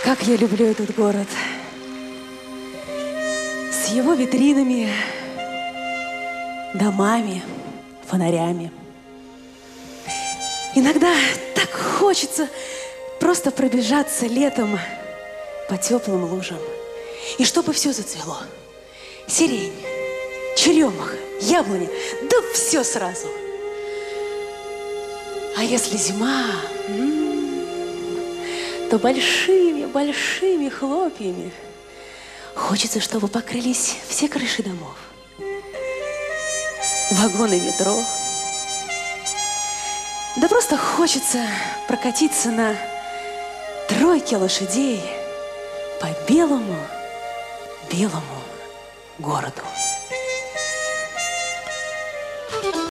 Как я люблю этот город. С его витринами, домами, фонарями. Иногда так хочется просто пробежаться летом по теплым лужам. И чтобы все зацвело. Сирень, черемуха, яблоня, да все сразу. А если зима, то большими хлопьями хочется, чтобы покрылись все крыши домов, вагоны метро. Да просто хочется прокатиться на тройке лошадей по белому городу.